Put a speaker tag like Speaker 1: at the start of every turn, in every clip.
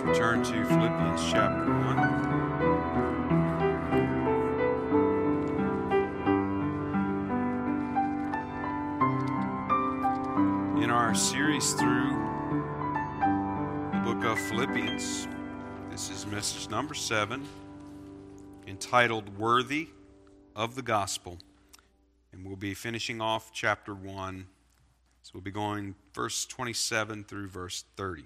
Speaker 1: Turn to Philippians chapter 1. In our series through the book of Philippians, this is message number 7, entitled Worthy of the Gospel. And we'll be finishing off chapter 1. So we'll be going verse 27 through verse 30.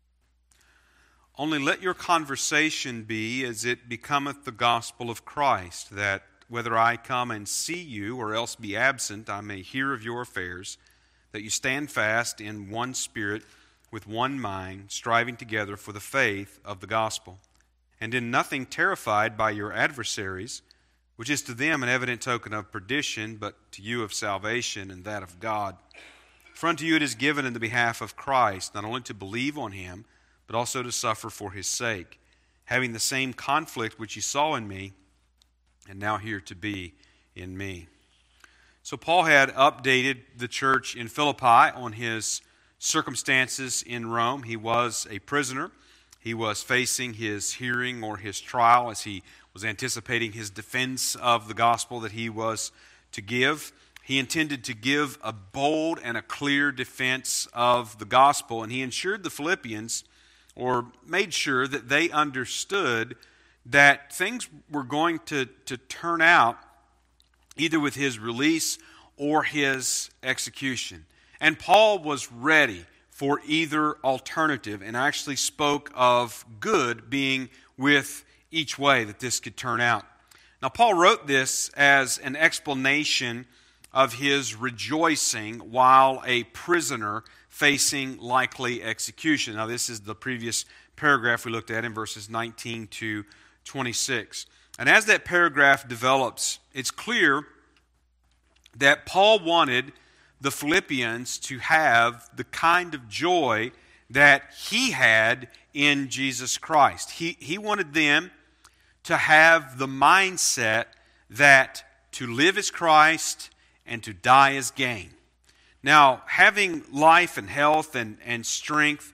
Speaker 1: Only let your conversation be as it becometh the gospel of Christ, that whether I come and see you or else be absent, I may hear of your affairs, that you stand fast in one spirit, with one mind, striving together for the faith of the gospel, and in nothing terrified by your adversaries, which is to them an evident token of perdition, but to you of salvation and that of God. For unto you it is given in the behalf of Christ, not only to believe on him, but also to suffer for his sake, having the same conflict which you saw in me, and now here to be in me. So Paul had updated the church in Philippi on his circumstances in Rome. He was a prisoner. He was facing his hearing or his trial as he was anticipating his defense of the gospel that he was to give. He intended to give a bold and a clear defense of the gospel, and he ensured the Philippians, or made sure that they understood that things were going to turn out either with his release or his execution. And Paul was ready for either alternative and actually spoke of good being with each way that this could turn out. Now, Paul wrote this as an explanation of his rejoicing while a prisoner facing likely execution. Now, this is the previous paragraph we looked at in verses 19 to 26. And as that paragraph develops, it's clear that Paul wanted the Philippians to have the kind of joy that he had in Jesus Christ. He wanted them to have the mindset that to live is Christ and to die is gain. Now, having life and health and strength,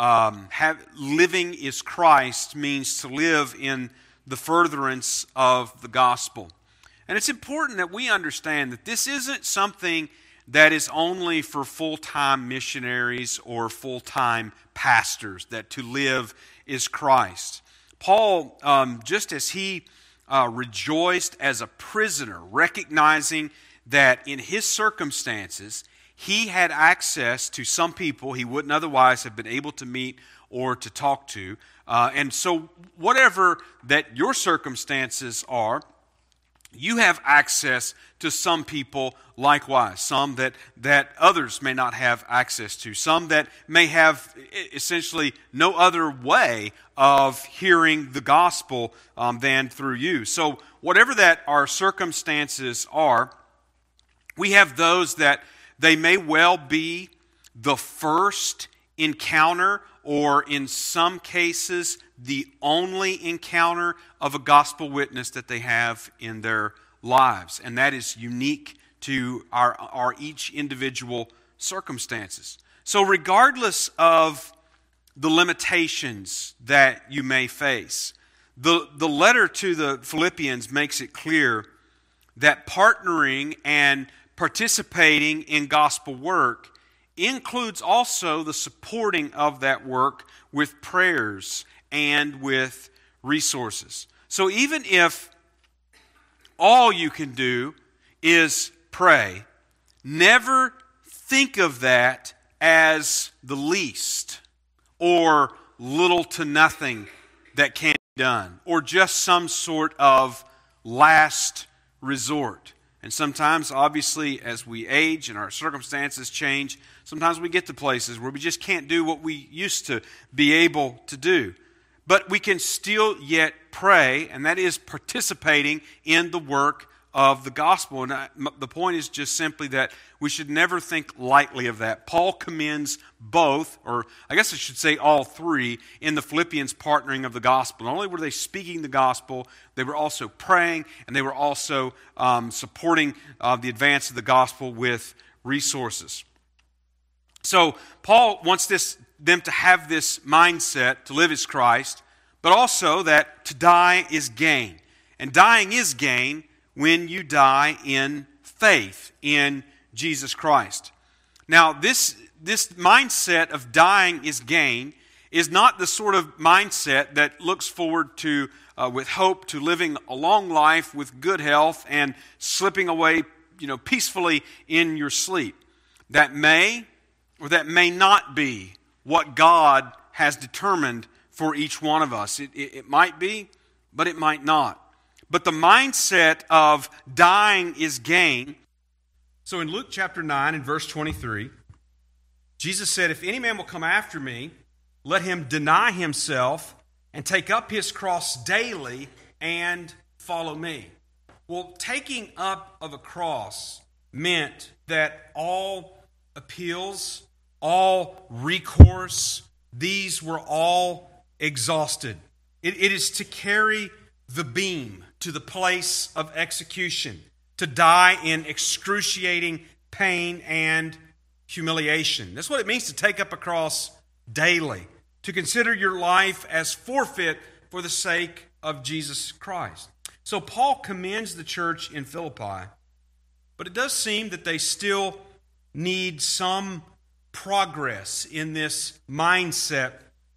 Speaker 1: living is Christ means to live in the furtherance of the gospel. And it's important that we understand that this isn't something that is only for full-time missionaries or full-time pastors, that to live is Christ. Paul, just as he rejoiced as a prisoner, recognizing that in his circumstances, he had access to some people he wouldn't otherwise have been able to meet or to talk to. And so whatever that your circumstances are, you have access to some people likewise, some that others may not have access to, some that may have essentially no other way of hearing the gospel than through you. So whatever that our circumstances are, we have those that they may well be the first encounter, or in some cases, the only encounter of a gospel witness that they have in their lives. And that is unique to our each individual circumstances. So regardless of the limitations that you may face, the letter to the Philippians makes it clear that partnering and participating in gospel work includes also the supporting of that work with prayers and with resources. So even if all you can do is pray, never think of that as the least or little to nothing that can be done, or just some sort of last resort. And sometimes, obviously, as we age and our circumstances change, sometimes we get to places where we just can't do what we used to be able to do. But we can still yet pray, and that is participating in the work of the gospel. And the point is just simply that we should never think lightly of that. Paul commends both, or I guess I should say all three, in the Philippians partnering of the gospel. Not only were they speaking the gospel, they were also praying, and they were also supporting the advance of the gospel with resources. So Paul wants this them to have this mindset to live as Christ, but also that to die is gain. And dying is gain when you die in faith in Jesus Christ. Now, this mindset of dying is gain is not the sort of mindset that looks forward to, with hope, to living a long life with good health and slipping away, peacefully in your sleep. That may or that may not be what God has determined for each one of us. It might be, but it might not. But the mindset of dying is gain. So in Luke chapter 9 and verse 23, Jesus said, "If any man will come after me, let him deny himself and take up his cross daily and follow me." Well, taking up of a cross meant that all appeals, all recourse, these were all exhausted. It is to carry the beam to the place of execution, to die in excruciating pain and humiliation. That's what it means to take up a cross daily, to consider your life as forfeit for the sake of Jesus Christ. So Paul commends the church in Philippi, but it does seem that they still need some progress in this mindset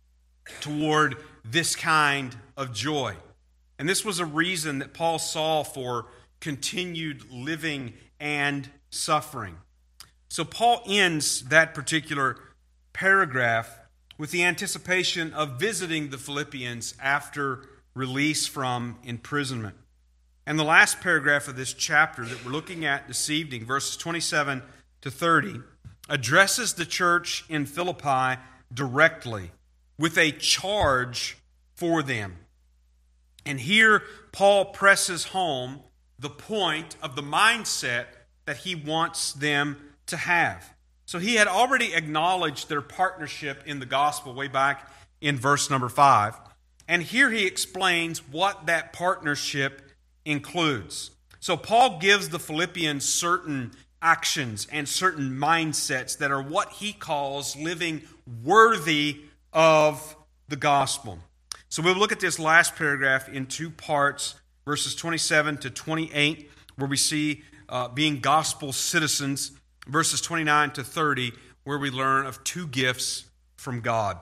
Speaker 1: toward this kind of joy. And this was a reason that Paul saw for continued living and suffering. So Paul ends that particular paragraph with the anticipation of visiting the Philippians after release from imprisonment. And the last paragraph of this chapter that we're looking at this evening, verses 27 to 30, addresses the church in Philippi directly with a charge for them. And here Paul presses home the point of the mindset that he wants them to have. So he had already acknowledged their partnership in the gospel way back in verse number 5. And here he explains what that partnership includes. So Paul gives the Philippians certain actions and certain mindsets that are what he calls living worthy of the gospel. So we'll look at this last paragraph in two parts, verses 27 to 28, where we see being gospel citizens, verses 29 to 30, where we learn of two gifts from God.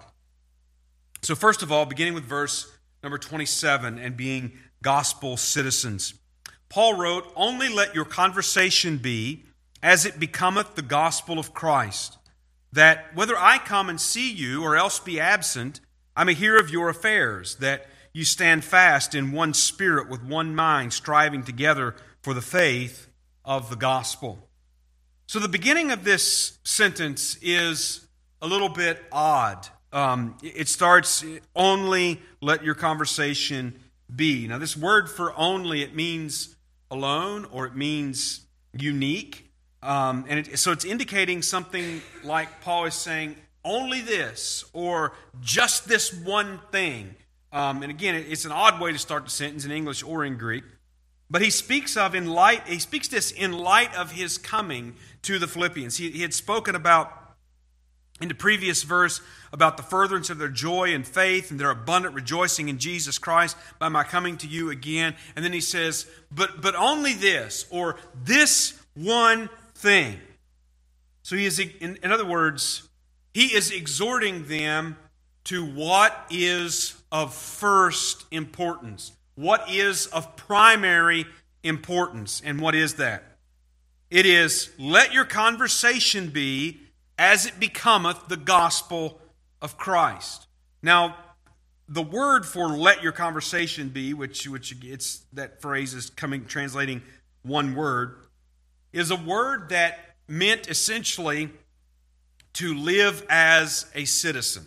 Speaker 1: So first of all, beginning with verse number 27 and being gospel citizens. Paul wrote, "Only let your conversation be as it becometh the gospel of Christ, that whether I come and see you or else be absent, I may hear of your affairs, that you stand fast in one spirit with one mind, striving together for the faith of the gospel." So the beginning of this sentence is a little bit odd. It starts, "Only let your conversation be." Now this word for only, it means alone or it means unique. So it's indicating something like Paul is saying, only this, or just this one thing. And again, it's an odd way to start the sentence in English or in Greek. But he speaks this in light of his coming to the Philippians. He had spoken about, in the previous verse, about the furtherance of their joy and faith and their abundant rejoicing in Jesus Christ by my coming to you again. And then he says, but only this, or this one thing. So he is, in other words, he is exhorting them to what is of first importance, what is of primary importance. And what is that? It is, let your conversation be as it becometh the gospel of Christ. Now, the word for let your conversation be, which it's that phrase is translating one word, is a word that meant essentially to live as a citizen.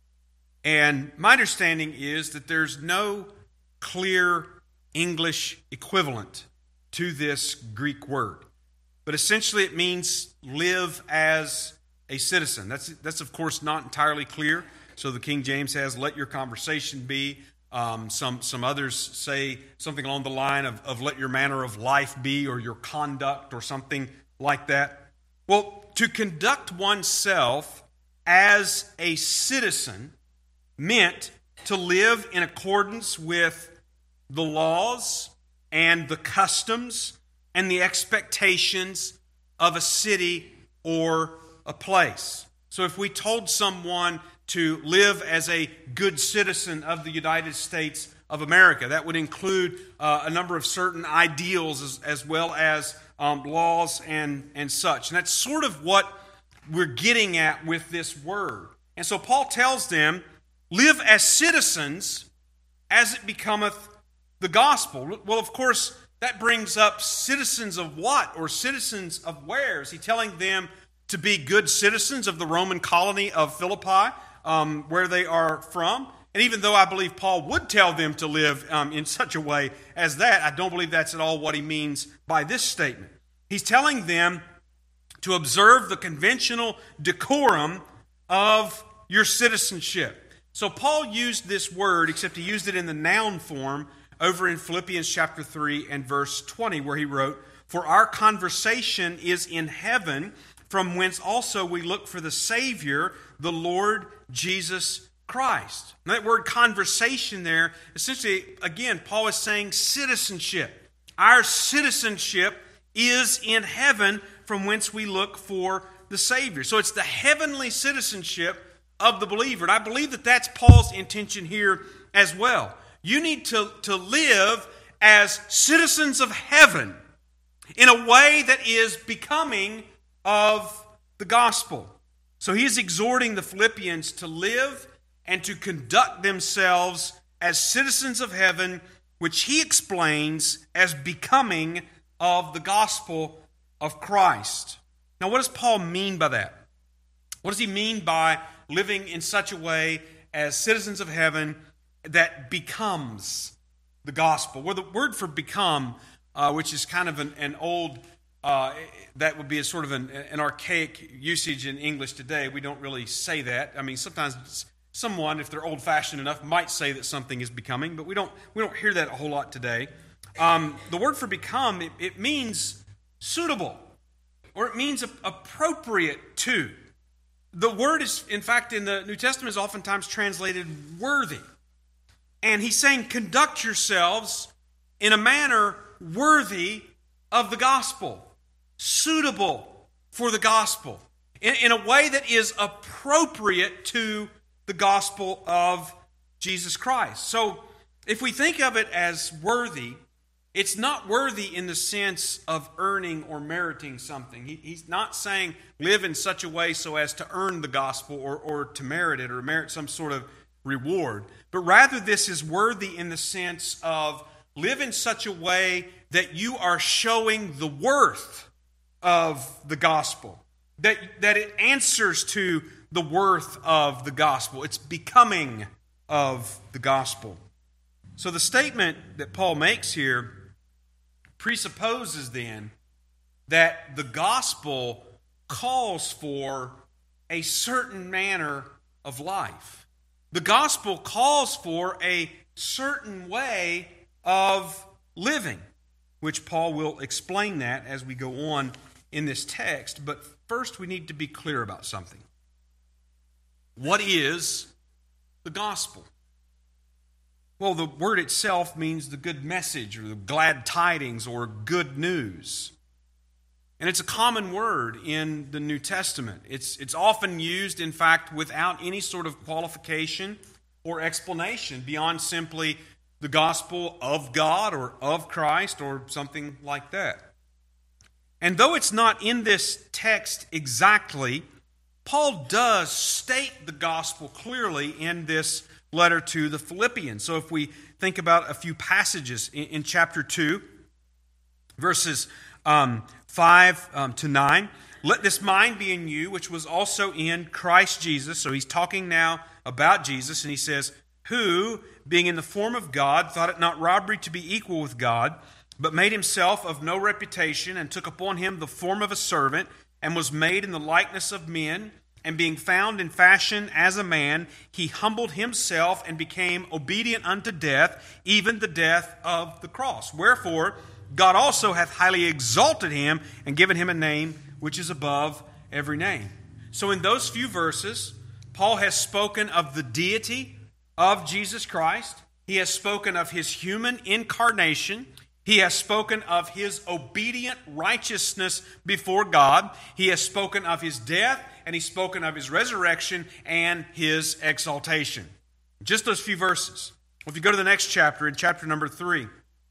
Speaker 1: And my understanding is that there's no clear English equivalent to this Greek word. But essentially it means live as a citizen. That's of course not entirely clear. So the King James has let your conversation be. Some others say something along the line of let your manner of life be, or your conduct, or something like that. Well, to conduct oneself as a citizen meant to live in accordance with the laws and the customs and the expectations of a city or a place. So if we told someone to live as a good citizen of the United States of America, that would include a number of certain ideals as well as laws and such. And that's sort of what we're getting at with this word. And so Paul tells them, live as citizens as it becometh the gospel. Well, of course, that brings up citizens of what or citizens of where? Is he telling them to be good citizens of the Roman colony of Philippi, where they are from? And even though I believe Paul would tell them to live in such a way as that, I don't believe that's at all what he means by this statement. He's telling them to observe the conventional decorum of your citizenship. So Paul used this word, except he used it in the noun form, over in Philippians chapter 3 and verse 20, where he wrote, "For our conversation is in heaven, from whence also we look for the Savior, the Lord Jesus Christ." Now, that word conversation there, essentially, again, Paul is saying citizenship. Our citizenship is in heaven, from whence we look for the Savior. So it's the heavenly citizenship of the believer. And I believe that that's Paul's intention here as well. You need to live as citizens of heaven in a way that is becoming of the gospel. So he is exhorting the Philippians to live and to conduct themselves as citizens of heaven, which he explains as becoming of the gospel of Christ. Now, what does Paul mean by that? What does he mean by living in such a way as citizens of heaven that becomes the gospel? Well, the word for become, which is kind of an old, that would be a sort of an archaic usage in English today. We don't really say that. I mean, sometimes someone, if they're old-fashioned enough, might say that something is becoming, but we don't hear that a whole lot today. The word for become, it means suitable, or it means appropriate to. The word is, in fact, in the New Testament is oftentimes translated worthy. And he's saying, conduct yourselves in a manner worthy of the gospel, suitable for the gospel, in a way that is appropriate to the gospel of Jesus Christ. So, if we think of it as worthy, it's not worthy in the sense of earning or meriting something. He's not saying live in such a way so as to earn the gospel or to merit it or merit some sort of reward. But rather this is worthy in the sense of live in such a way that you are showing the worth of the gospel. That it answers to the worth of the gospel. It's becoming of the gospel. So the statement that Paul makes here presupposes then that the gospel calls for a certain manner of life. The gospel calls for a certain way of living, which Paul will explain that as we go on in this text. But first we need to be clear about something. What is the gospel? Well, the word itself means the good message or the glad tidings or good news. And it's a common word in the New Testament. It's often used, in fact, without any sort of qualification or explanation beyond simply the gospel of God or of Christ or something like that. And though it's not in this text exactly, Paul does state the gospel clearly in this letter to the Philippians. So if we think about a few passages in chapter 2, verses 5 to 9, let this mind be in you, which was also in Christ Jesus. So he's talking now about Jesus, and he says, who, being in the form of God, thought it not robbery to be equal with God, but made himself of no reputation, and took upon him the form of a servant, and was made in the likeness of men. And being found in fashion as a man, he humbled himself and became obedient unto death, even the death of the cross. Wherefore, God also hath highly exalted him and given him a name which is above every name. So in those few verses, Paul has spoken of the deity of Jesus Christ. He has spoken of his human incarnation. He has spoken of his obedient righteousness before God. He has spoken of his death, and he's spoken of his resurrection and his exaltation. Just those few verses. Well, if you go to the next chapter, in chapter number 3,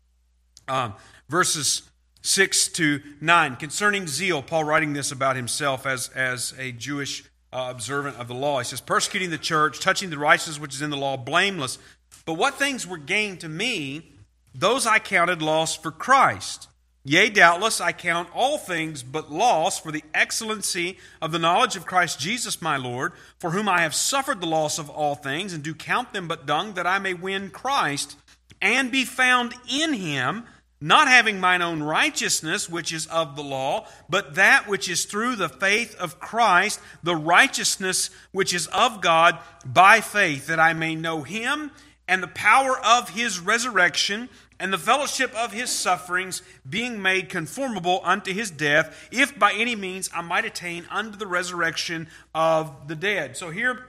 Speaker 1: verses 6 to 9, concerning zeal, Paul writing this about himself as a Jewish observant of the law. He says, persecuting the church, touching the righteousness which is in the law, blameless. But what things were gained to me, those I counted loss for Christ. Yea, doubtless, I count all things but loss for the excellency of the knowledge of Christ Jesus my Lord, for whom I have suffered the loss of all things, and do count them but dung, that I may win Christ, and be found in him, not having mine own righteousness, which is of the law, but that which is through the faith of Christ, the righteousness which is of God by faith, that I may know him, and the power of his resurrection, and the fellowship of his sufferings, being made conformable unto his death, if by any means I might attain unto the resurrection of the dead. So here,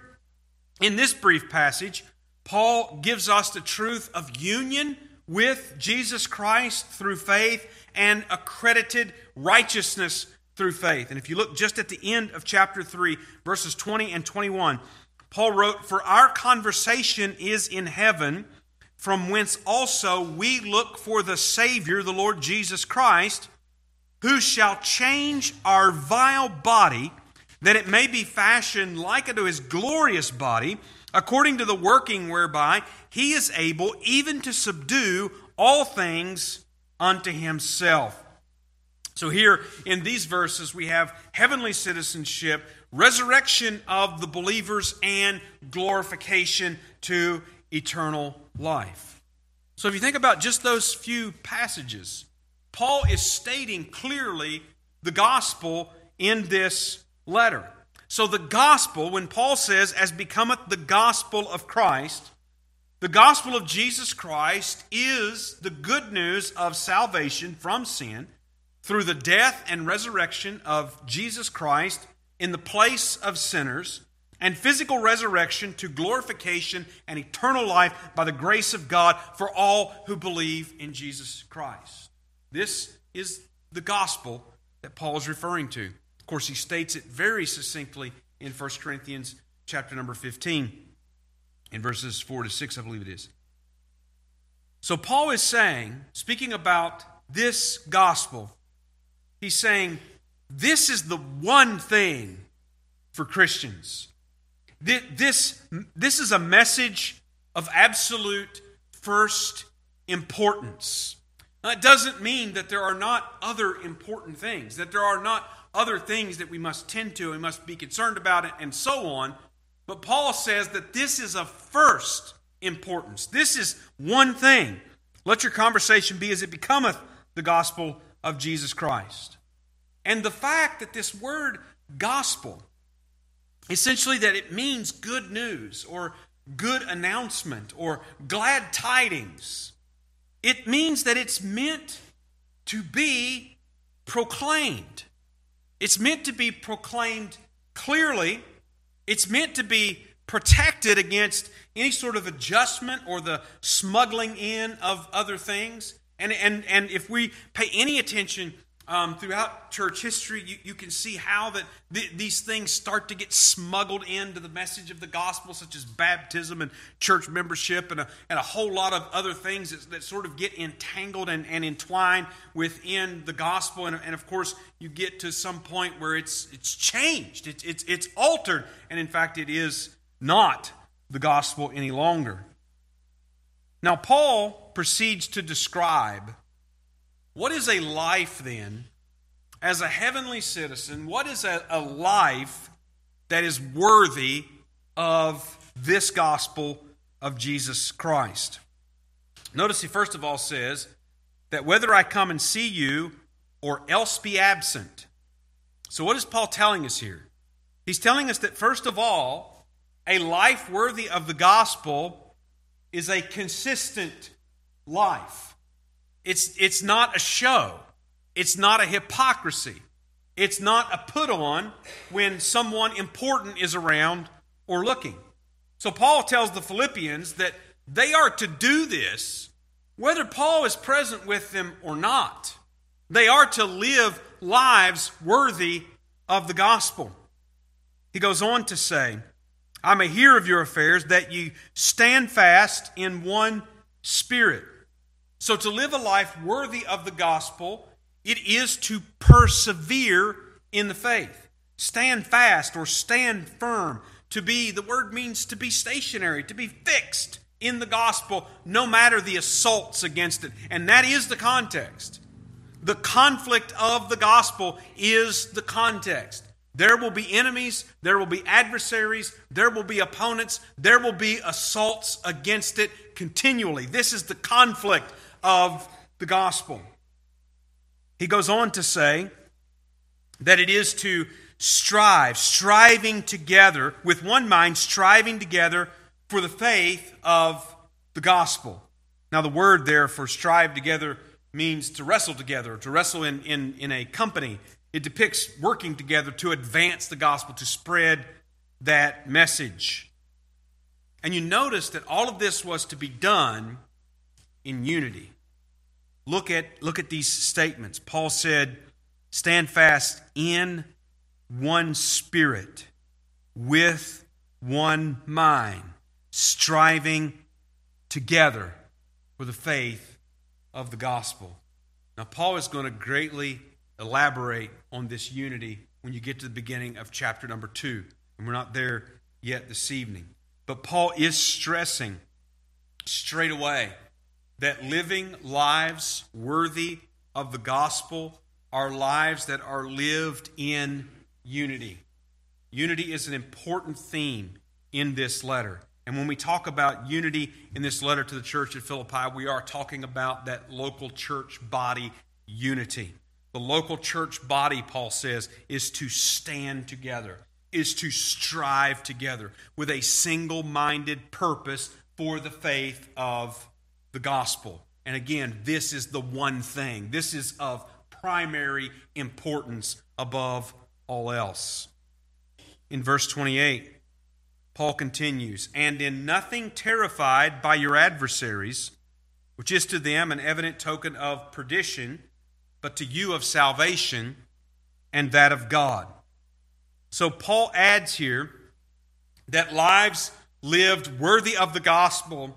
Speaker 1: in this brief passage, Paul gives us the truth of union with Jesus Christ through faith and accredited righteousness through faith. And if you look just at the end of chapter 3, verses 20 and 21, Paul wrote, for our conversation is in heaven, from whence also we look for the Savior, the Lord Jesus Christ, who shall change our vile body, that it may be fashioned like unto his glorious body, according to the working whereby he is able even to subdue all things unto himself. So here in these verses we have heavenly citizenship, resurrection of the believers, and glorification to eternal life. So if you think about just those few passages, Paul is stating clearly the gospel in this letter. So the gospel, when Paul says, as becometh the gospel of Christ, the gospel of Jesus Christ is the good news of salvation from sin through the death and resurrection of Jesus Christ in the place of sinners, and physical resurrection to glorification and eternal life by the grace of God for all who believe in Jesus Christ. This is the gospel that Paul is referring to. Of course, he states it very succinctly in 1 Corinthians chapter number 15, in verses 4 to 6, I believe it is. So Paul is saying, speaking about this gospel, he's saying, this is the one thing for Christians. This is a message of absolute first importance. Now, it doesn't mean that there are not other important things, that there are not other things that we must tend to and must be concerned about and so on. But Paul says that this is of first importance. This is one thing. Let your conversation be as it becometh the gospel of Jesus Christ. And the fact that this word gospel, essentially that it means good news or good announcement or glad tidings, it means that it's meant to be proclaimed. It's meant to be proclaimed clearly. It's meant to be protected against any sort of adjustment or the smuggling in of other things. And if we pay any attention throughout church history, you can see how that these things start to get smuggled into the message of the gospel, such as baptism and church membership and a whole lot of other things that sort of get entangled and entwined within the gospel. And of course, you get to some point where it's changed, it's altered, and in fact, it is not the gospel any longer. Now, Paul proceeds to describe what is a life then, as a heavenly citizen, what is a life that is worthy of this gospel of Jesus Christ? Notice he first of all says that whether I come and see you or else be absent. So what is Paul telling us here? He's telling us that first of all, a life worthy of the gospel is a consistent life. It's not a show. It's not a hypocrisy. It's not a put on when someone important is around or looking. So Paul tells the Philippians that they are to do this whether Paul is present with them or not. They are to live lives worthy of the gospel. He goes on to say, I may hear of your affairs, that you stand fast in one spirit. So to live a life worthy of the gospel, it is to persevere in the faith. Stand fast or stand firm. The word means to be stationary, to be fixed in the gospel, no matter the assaults against it. And that is the context. The conflict of the gospel is the context. There will be enemies, there will be adversaries, there will be opponents, there will be assaults against it continually. This is the conflict of the gospel. He goes on to say that it is to striving together, with one mind, striving together for the faith of the gospel. Now the word there for strive together means to wrestle together, to wrestle in a company. It depicts working together to advance the gospel, to spread that message. And you notice that all of this was to be done in unity. Look at these statements. Paul said, stand fast in one spirit, with one mind, striving together for the faith of the gospel. Now, Paul is going to greatly elaborate on this unity when you get to the beginning of chapter number 2. And we're not there yet this evening. But Paul is stressing straight away that living lives worthy of the gospel are lives that are lived in unity. Unity is an important theme in this letter. And when we talk about unity in this letter to the church at Philippi, we are talking about that local church body unity. The local church body, Paul says, is to stand together, is to strive together with a single-minded purpose for the faith of the gospel. And again, this is the one thing. This is of primary importance above all else. In verse 28, Paul continues, and in nothing terrified by your adversaries, which is to them an evident token of perdition, but to you of salvation and that of God. So Paul adds here that lives lived worthy of the gospel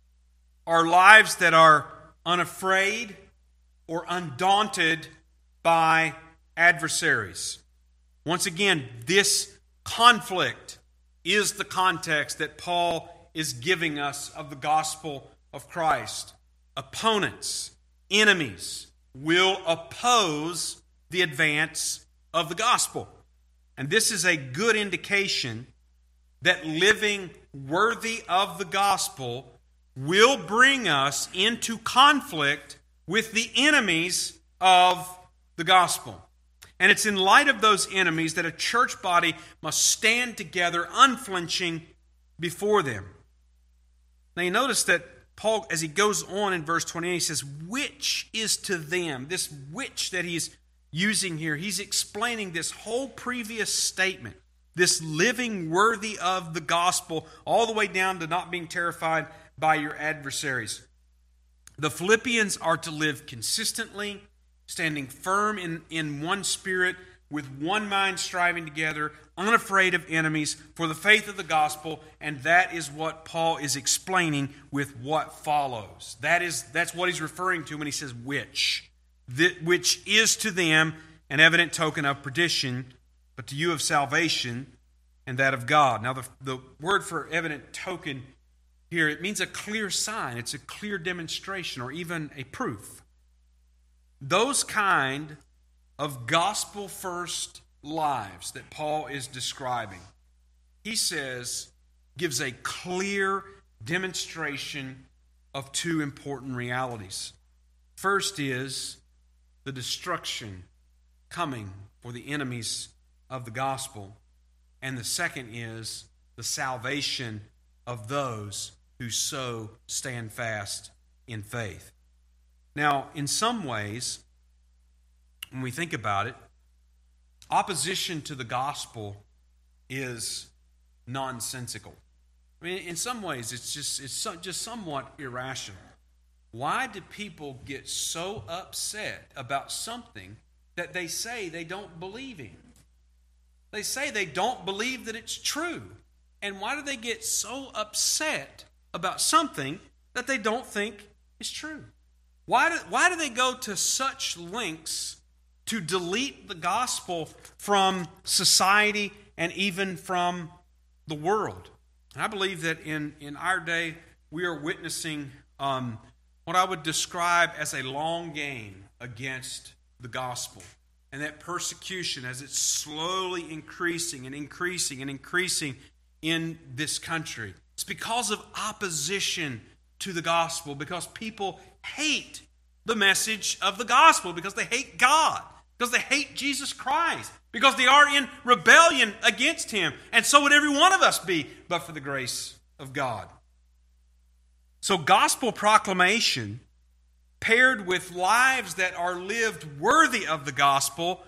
Speaker 1: are lives that are unafraid or undaunted by adversaries. Once again, this conflict is the context that Paul is giving us of the gospel of Christ. Opponents, enemies, will oppose the advance of the gospel. And this is a good indication that living worthy of the gospel will bring us into conflict with the enemies of the gospel. And it's in light of those enemies that a church body must stand together unflinching before them. Now you notice that Paul, as he goes on in verse 28, he says, which is to them. This which that he's using here, he's explaining this whole previous statement, this living worthy of the gospel, all the way down to not being terrified by your adversaries. The Philippians are to live consistently, standing firm in one spirit, with one mind striving together, unafraid of enemies, for the faith of the gospel, and that is what Paul is explaining with what follows. That's what he's referring to when he says which. Which is to them an evident token of perdition, but to you of salvation and that of God. Now the word for evident token here, it means a clear sign. It's a clear demonstration or even a proof. Those kind of gospel-first lives that Paul is describing, he says, gives a clear demonstration of two important realities. First is the destruction coming for the enemies of the gospel. And the second is the salvation of those who so stand fast in faith. Now, in some ways, when we think about it, opposition to the gospel is nonsensical. I mean, in some ways, it's just somewhat irrational. Why do people get so upset about something that they say they don't believe in? They say they don't believe that it's true. And why do they get so upset about something that they don't think is true? Why do they go to such lengths to delete the gospel from society and even from the world? And I believe that in our day, we are witnessing what I would describe as a long game against the gospel. And that persecution, as it's slowly increasing and increasing and increasing in this country, it's because of opposition to the gospel, because people hate the message of the gospel, because they hate God, because they hate Jesus Christ, because they are in rebellion against Him. And so would every one of us be, but for the grace of God. So gospel proclamation, paired with lives that are lived worthy of the gospel,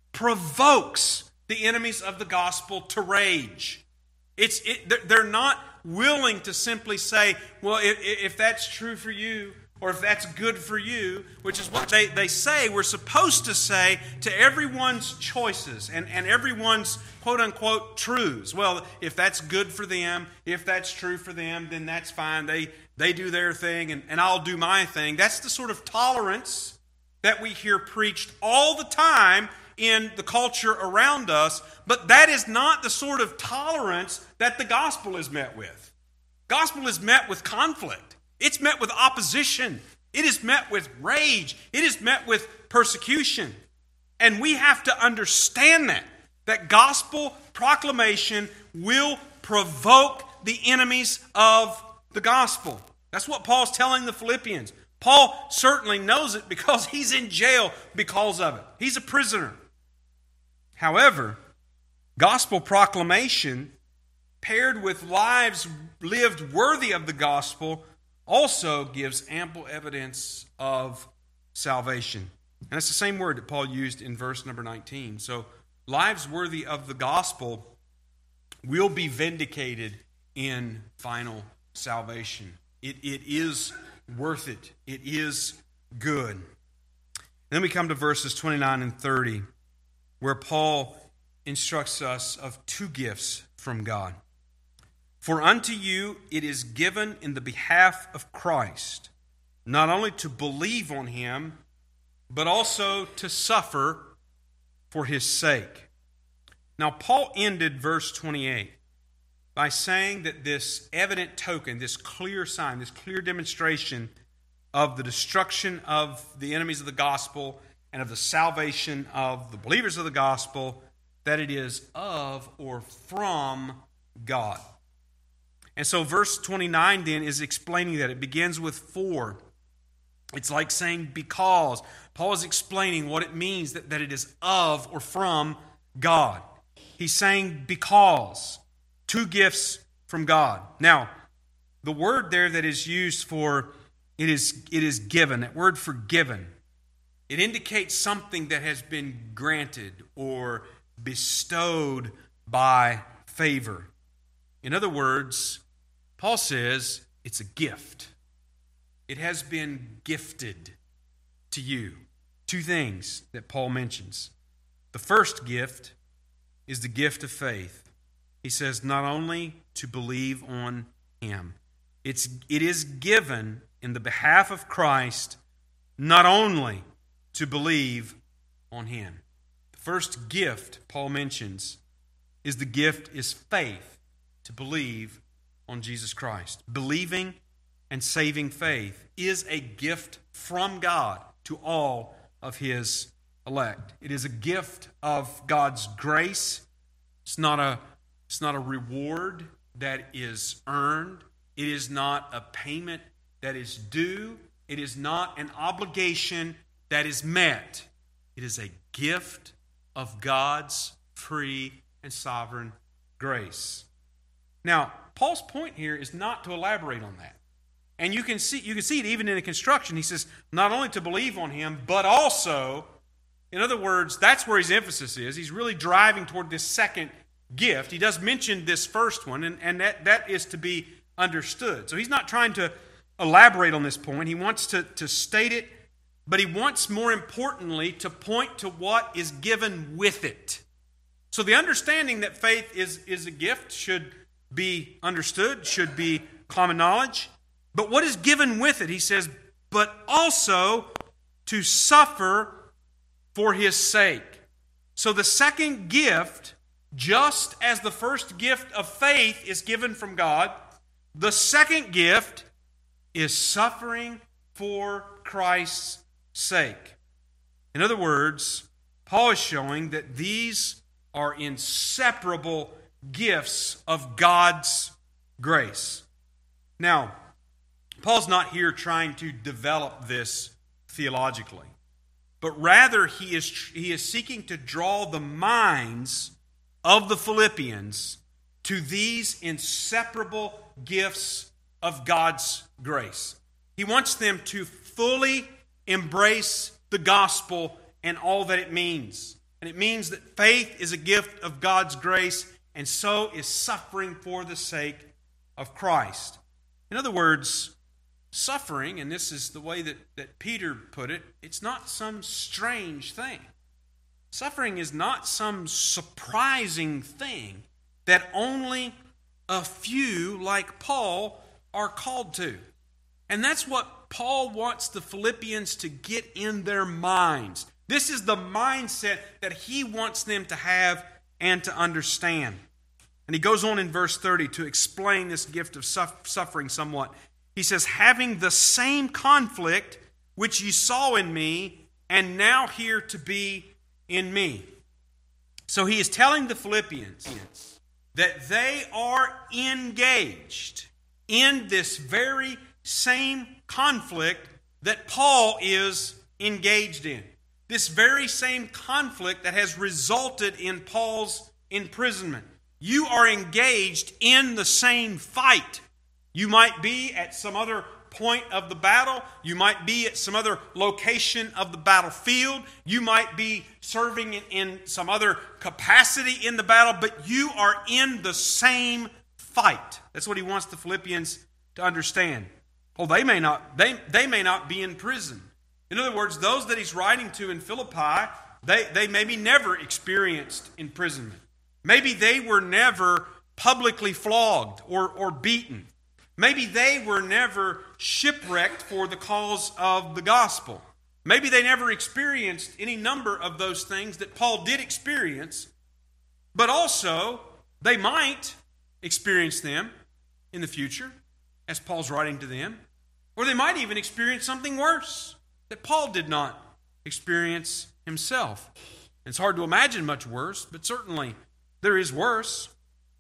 Speaker 1: provokes the enemies of the gospel to rage. They're not willing to simply say, well, if that's true for you, or if that's good for you, which is what they say we're supposed to say to everyone's choices and everyone's quote-unquote truths. Well, if that's good for them, if that's true for them, then that's fine. They do their thing and I'll do my thing. That's the sort of tolerance that we hear preached all the time in the culture around us, but that is not the sort of tolerance that the gospel is met with. Gospel is met with conflict. It's met with opposition. It is met with rage. It is met with persecution. And we have to understand that gospel proclamation will provoke the enemies of the gospel. That's what Paul's telling the Philippians. Paul certainly knows it because he's in jail because of it. He's a prisoner. However, gospel proclamation paired with lives lived worthy of the gospel also gives ample evidence of salvation. And it's the same word that Paul used in verse number 19. So lives worthy of the gospel will be vindicated in final salvation. It is worth it. It is good. Then we come to verses 29 and 30, where Paul instructs us of two gifts from God. For unto you it is given in the behalf of Christ, not only to believe on Him, but also to suffer for His sake. Now, Paul ended verse 28 by saying that this evident token, this clear sign, this clear demonstration of the destruction of the enemies of the gospel and of the salvation of the believers of the gospel, that it is of or from God. And so verse 29 then is explaining that. It begins with for. It's like saying because. Paul is explaining what it means that it is of or from God. He's saying because. Two gifts from God. Now, the word there that is used for it is given, that word for given, it indicates something that has been granted or bestowed by favor. In other words, Paul says it's a gift. It has been gifted to you. Two things that Paul mentions. The first gift is the gift of faith. He says not only to believe on Him. It is given in the behalf of Christ not only to believe on Him. The first gift Paul mentions is faith, to believe on Jesus Christ. Believing and saving faith is a gift from God to all of His elect. It is a gift of God's grace. It's not a reward that is earned. It is not a payment that is due. It is not an obligation that is met. It is a gift of God's free and sovereign grace. Now, Paul's point here is not to elaborate on that. And you can see it even in the construction. He says, not only to believe on Him, but also
Speaker 2: In other words, that's where his emphasis is. He's really driving toward this second gift. He does mention this first one, and that is to be understood. So he's not trying to elaborate on this point. He wants to state it, but he wants, more importantly, to point to what is given with it. So the understanding that faith is a gift should be understood, should be common knowledge. But what is given with it? He says, but also to suffer for his sake. So the second gift, just as the first gift of faith is given from God, the second gift is suffering for Christ's sake. In other words, Paul is showing that these are inseparable gifts of God's grace. Now, Paul's not here trying to develop this theologically, but rather he is seeking to draw the minds of the Philippians to these inseparable gifts of God's grace. He wants them to fully embrace the gospel and all that it means. And it means that faith is a gift of God's grace, and so is suffering for the sake of Christ. In other words, suffering, and this is the way that Peter put it, it's not some strange thing. Suffering is not some surprising thing that only a few, like Paul, are called to. And that's what Paul wants the Philippians to get in their minds. This is the mindset that he wants them to have and to understand. And he goes on in verse 30 to explain this gift of suffering somewhat. He says, having the same conflict which you saw in me, and now here to be in me. So he is telling the Philippians that they are engaged in this very same conflict that Paul is engaged in. This very same conflict that has resulted in Paul's imprisonment. You are engaged in the same fight. You might be at some other point of the battle. You might be at some other location of the battlefield. You might be serving in some other capacity in the battle, but you are in the same fight. That's what he wants the Philippians to understand. Oh, they may not be in prison. In other words, those that he's writing to in Philippi, they maybe never experienced imprisonment. Maybe they were never publicly flogged or beaten. Maybe they were never shipwrecked for the cause of the gospel. Maybe they never experienced any number of those things that Paul did experience, but also they might experience them in the future, as Paul's writing to them, or they might even experience something worse that Paul did not experience himself. It's hard to imagine much worse, but certainly there is worse.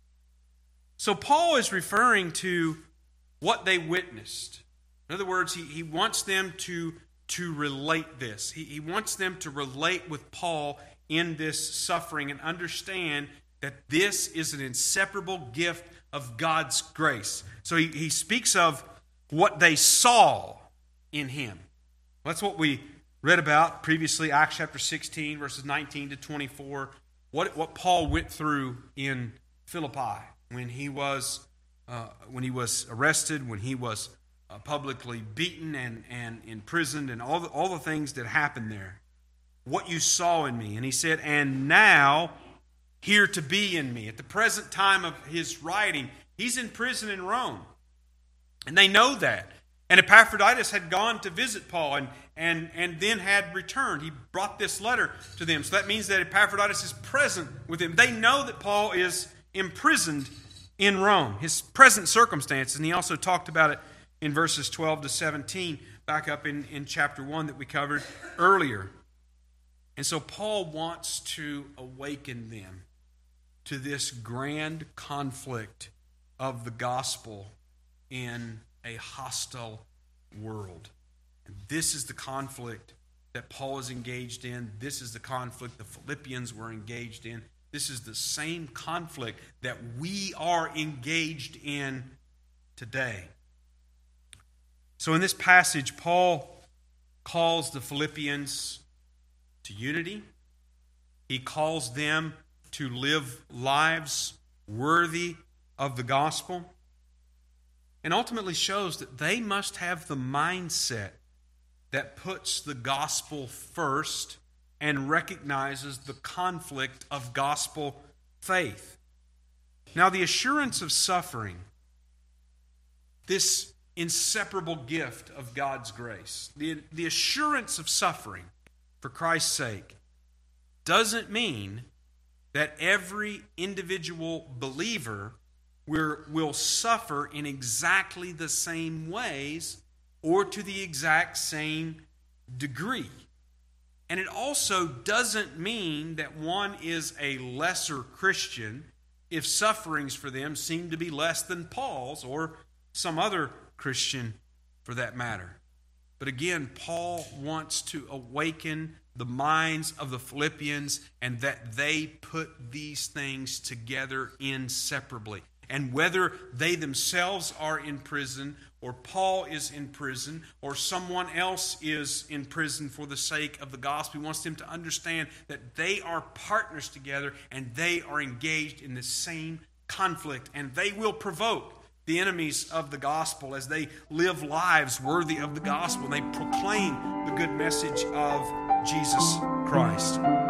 Speaker 2: So Paul is referring to what they witnessed. In other words, he wants them to relate this. He wants them to relate with Paul in this suffering and understand that this is an inseparable gift of God's grace. So he speaks of what they saw in him. That's what we read about previously, Acts chapter 16, verses 19 to 24. What Paul went through in Philippi when he was arrested, when he was publicly beaten and imprisoned, and all the things that happened there. What you saw in me. And he said, and now here to be in me. At the present time of his writing, he's in prison in Rome. And they know that. And Epaphroditus had gone to visit Paul and then had returned. He brought this letter to them. So that means that Epaphroditus is present with him. They know that Paul is imprisoned in Rome, his present circumstances. And he also talked about it in verses 12 to 17, back up in chapter 1 that we covered earlier. And so Paul wants to awaken them to this grand conflict of the gospel in a hostile world. And this is the conflict that Paul is engaged in. This is the conflict the Philippians were engaged in. This is the same conflict that we are engaged in today. So in this passage, Paul calls the Philippians to unity. He calls them to live lives worthy of the gospel, and ultimately shows that they must have the mindset that puts the gospel first and recognizes the conflict of gospel faith. Now, the assurance of suffering, this inseparable gift of God's grace, the assurance of suffering for Christ's sake, doesn't mean that every individual believer will suffer in exactly the same ways or to the exact same degree. And it also doesn't mean that one is a lesser Christian if sufferings for them seem to be less than Paul's or some other Christian for that matter. But again, Paul wants to awaken the minds of the Philippians and that they put these things together inseparably. And whether they themselves are in prison, or Paul is in prison, or someone else is in prison for the sake of the gospel, he wants them to understand that they are partners together and they are engaged in the same conflict. And they will provoke the enemies of the gospel as they live lives worthy of the gospel and they proclaim the good message of Jesus Christ.